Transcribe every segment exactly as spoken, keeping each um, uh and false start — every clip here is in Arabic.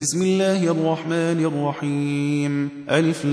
بسم الله الرحمن الرحيم ألف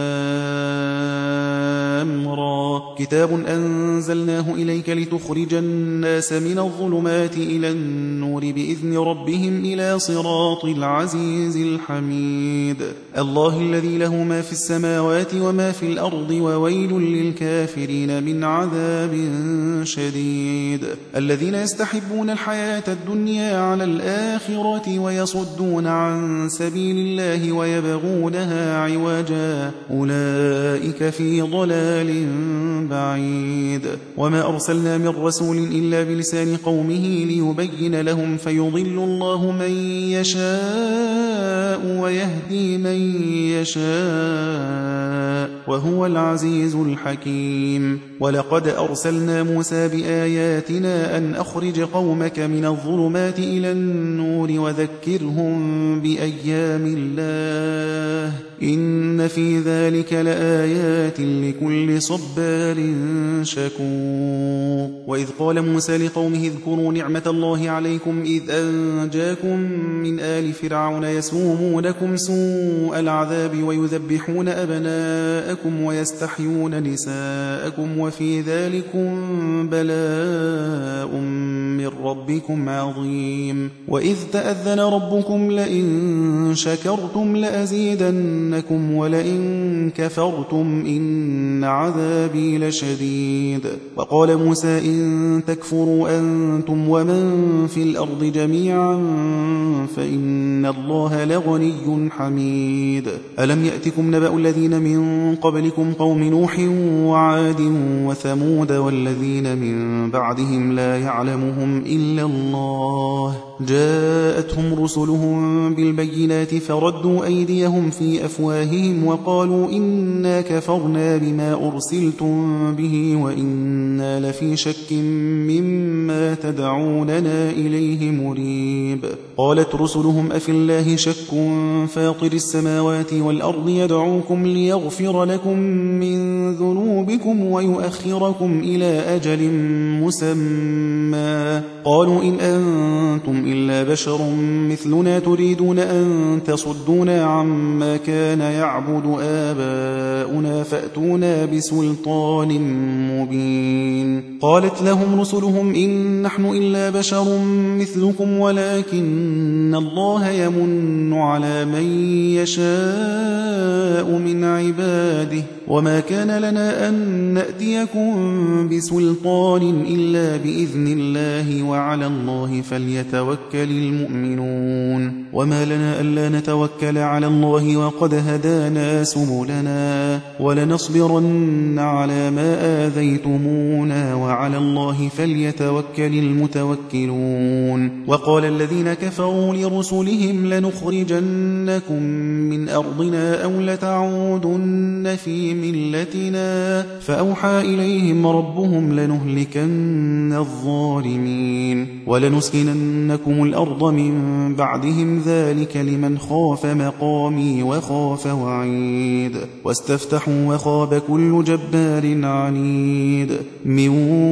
لام را كتاب أنزلناه إليك لتخرج الناس من الظلمات إلى النور بإذن ربهم إلى صراط العزيز الحميد الله الذي له ما في السماوات وما في الأرض وويل للكافرين من عذاب شديد الذين يستحبون الحياة الدنيا على الآخرة ويصدون عن عن سبيل الله ويبغونها عوجا أولئك في ضلال بعيد وما أرسلنا من رسول إلا بلسان قومه ليبين لهم فيضل الله من يشاء ويهدي من يشاء وهو العزيز الحكيم ولقد أرسلنا موسى بآياتنا أن أخرج قومك من الظلمات إلى النور وذكرهم بأيام الله إن في ذلك لآيات لكل صبار شكور وإذ قال موسى لقومه اذكروا نعمة الله عليكم إذ أنجاكم من آل فرعون يسومونكم سوء العذاب ويذبحون أبناءكم ويستحيون نساءكم وفي ذلكم بلاء من ربكم عظيم وإذ تأذن ربكم لئن شكرتم لأزيدنكم ولئن كفرتم إن عذابي لشديد وقال موسى إن تكفروا أنتم ومن في الأرض جميعا فإن الله لغني حميد ألم يأتكم نبأ الذين من قبلكم قوم نوح وعاد وثمود والذين من بعدهم لا يعلمهم إلا الله جاءتهم رسلهم بالبينات فردوا أيديهم في أفواههم وقالوا إنا كفرنا بما أرسلتم به وإنا لفي شك مما تدعوننا إليه مريب قالت رسلهم أفي الله شك فاطر السماوات والأرض يدعوكم ليغفر لكم من ذنوبكم ويؤخركم إلى أجل مسمى قالوا إن أنتم إلا بشر مثلنا تريدون أن تصدونا عما كان يعبد آباؤنا فأتونا بسلطان مبين قالت لهم رسلهم إن نحن إلا بشر مثلكم ولكن الله يمن على من يشاء من عباده وما كان لنا أن نأتيكم بسلطان إلا بإذن الله وعلى الله فليتوكل المؤمنون وما لنا ألا نتوكل على الله وقد هدانا سبلنا ولنصبرن على ما آذيتمونا وعلى الله فليتوكل المتوكلون وقال الذين كفروا لرسلهم لنخرجنكم من أرضنا أو لتعودن في ملتنا فأوحى إليهم ربهم لنهلكن الظالمين ولنسكننكم الأرض من بعدهم ذلك لمن خاف مقامي وخاف وعيد واستفتحوا وخاب كل جبار عنيد من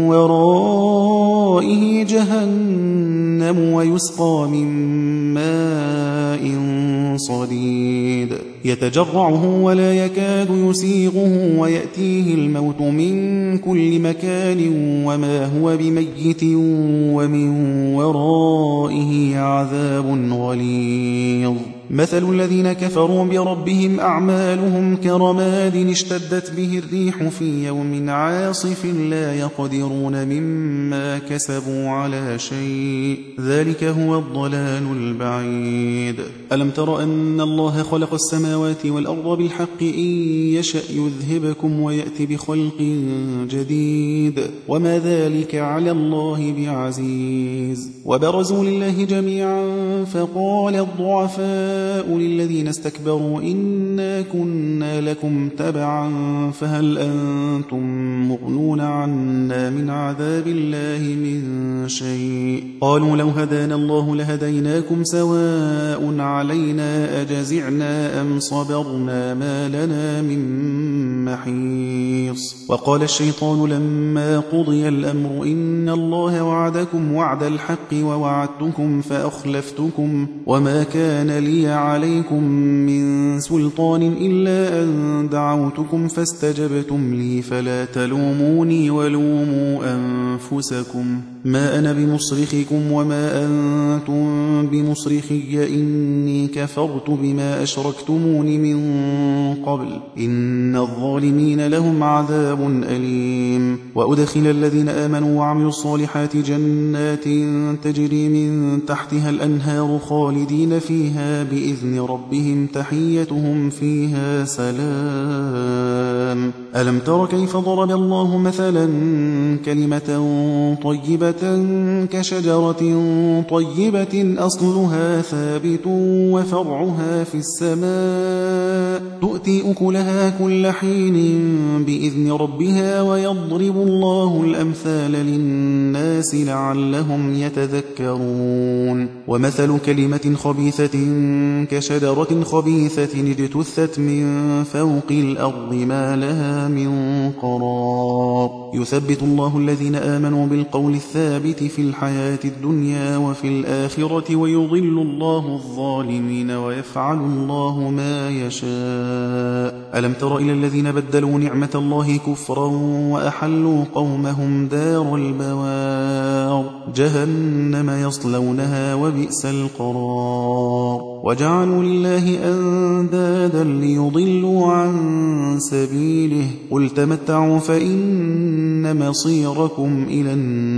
ورائه جهنم ويسقى من ماء صديد يتجرعه ولا يكاد يسيغه ويأتيه الموت من كل مكان وما هو بميت ومن ورائه عذاب غليظ مثل الذين كفروا بربهم أعمالهم كرماد اشتدت به الريح في يوم عاصف لا يقدرون مما كسبوا على شيء ذلك هو الضلال البعيد ألم تر أن الله خلق السماوات والأرض بالحق إن يشأ يذهبكم ويأتي بخلق جديد وما ذلك على الله بعزيز وبرزوا لله جميعا فقال الضعفاء للذين استكبروا إنا كنا لكم تبعا فهل أنتم مغنون عنا من عذاب الله من شيء قالوا لو هدانا الله لهديناكم سواء علينا أجزعنا أم أم صبرنا ما لنا من محيص. وقال الشيطان لما قضي الأمر إن الله وعدكم وعد الحق ووعدتكم فأخلفتكم وما كان لي عليكم من سلطان إلا أن دعوتكم فاستجبتم لي فلا تلوموني ولوموا أنفسكم ما أنا بمصرخكم وما أنتم بمصرخي إني كفرت بما أشركتمون من قبل إن الظالمين لهم عذاب أليم. وأدخل الذين آمنوا وعملوا الصالحات جنات تجري من تحتها الأنهار خالدين فيها بإذن ربهم تحيتهم فيها سلام. ألم تر كيف ضرب الله مثلا كلمة طيبة كشجرة طيبة أصلها ثابت وفرعها في السماء تؤتي أكلها كل حين بإذن ربها ويضرب الله الأمثال للناس لعلهم يتذكرون. ومثل كلمة خبيثة كشجرة خبيثة اجتثت من فوق الأرض ما لها من قرار يثبت الله الذين آمنوا بالقول الثابت في الحياة الدنيا وفي الآخرة ويضل الله الظالمين ويفعل الله ما يشاء. ألم تر إلى الذين بدلوا نعمة الله كفرا وأحلوا قومهم دار البوار جهنم يصلونها وبئس القرار وجعلوا لله أندادا ليضلوا عن سبيله قل تمتعوا فإن مصيركم إلى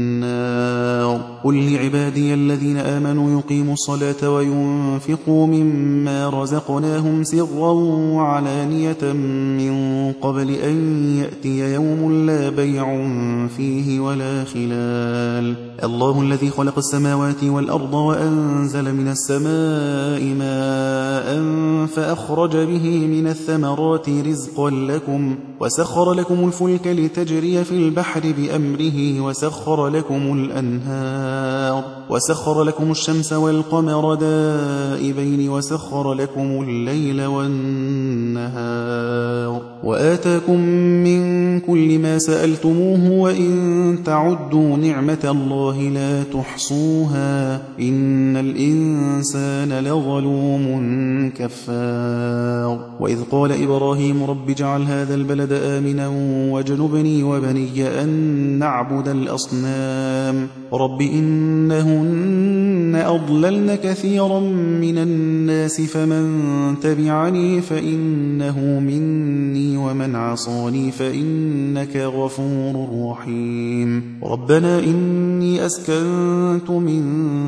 النار قل لعبادي الذين آمنوا يقيموا الصلاة وينفقوا مما رزقناهم سرا وعلانية من قبل أن يأتي يوم لا بيع فيه ولا خلال. الله الذي خلق السماوات والأرض وأنزل من السماء ماء فأخرج به من الثمرات رزقا لكم وسخر لكم الفلك لتجري في البحر بأمره وسخر لكم الأنهار وسخر لكم الشمس والقمر دائبين وسخر لكم الليل والنهار وآتاكم من كل ما سألتموه وإن تعدوا نعمة الله لا تحصوها إن الإنسان لظلوم كفار. وإذ قال إبراهيم رب اجعل هذا البلد آمنا واجنبني وبني أن نعبد الأصنام رب إنهن أضللن كثيرا من الناس فمن تبعني فإنه مني ومن عصاني فإنك غفور رحيم. ربنا إني أسكنت من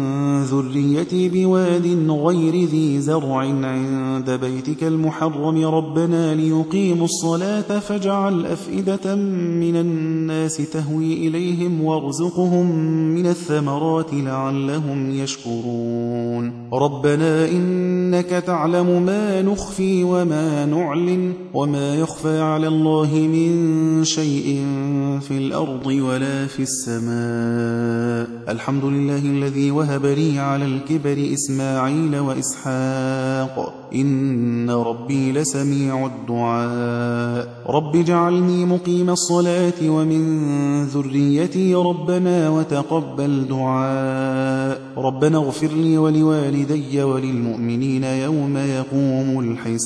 ذريتي بواد غير ذي زرع عند بيتك المحرم ربنا ليقيموا الصلاة فاجعل أفئدة من الناس تهوي إليهم وارزقهم من الثمرات لعلهم يشكرون. ربنا إنك تعلم ما نخفي وما نعلن وما يخفى على الله من شيء في الأرض ولا في السماء. الحمد لله الذي وهب لي على الكبر إسماعيل وإسحاق إن ربي لسميع الدعاء. رب اجعلني مقيم الصلاة ومن ذريتي ربنا وتقبل دعاء. ربنا اغفر لي ولوالدي وللمؤمنين يوم يقوم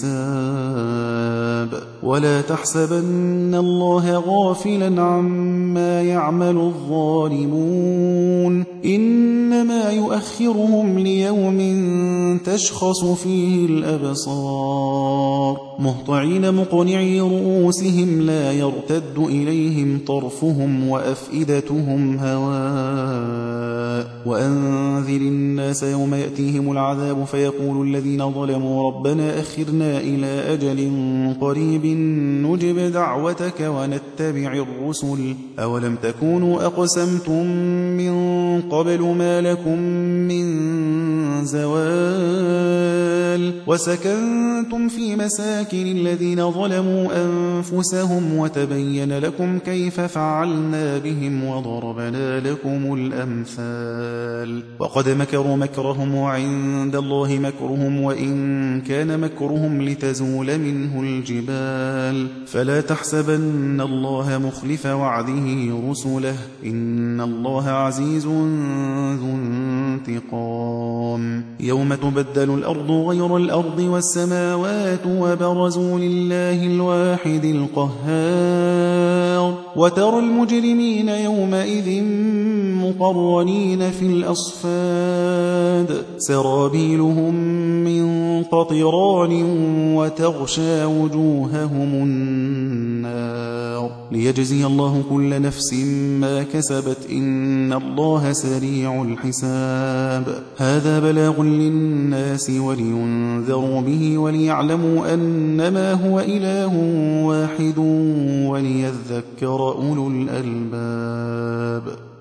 الحساب. ولا تحسبن الله غافلا عما يعمل الظالمون إنما يؤخرهم ليوم تشخص فيه الأبصار مهطعين مقنعي رؤوسهم لا يرتد إليهم طرفهم وأفئدتهم هواء. وأنذر الناس يوم يأتيهم العذاب فيقول الذين ظلموا ربنا أخرنا إلى أجل قريب نجب دعوتك ونتبع الرسل أولم تكونوا أقسمتم من قبل ما لكم من زوال وسكنتم في مساكن الذين ظلموا أنفسهم وتبين لكم كيف فعلنا بهم وضربنا لكم الأمثال وقد مكروا مكرهم وعند الله مكرهم وإن كان مكرهم لتزول منه الجبال فلا تحسبن الله مخلف وعده رسله إن الله عزيز ذو انتقام يوم تبدل الأرض غير الأرض والسماوات وبرزوا لله الواحد القهار وترى المجرمين يومئذ مقرنين في الأصفاد سرابيلهم من قطران وتغشى وجوههم النار ليجزي الله كل نفس ما كسبت إن الله سريع الحساب هذا بلاغ للناس ولينذروا به وليعلموا أنما هو إله واحد وليذكر أولو الألباب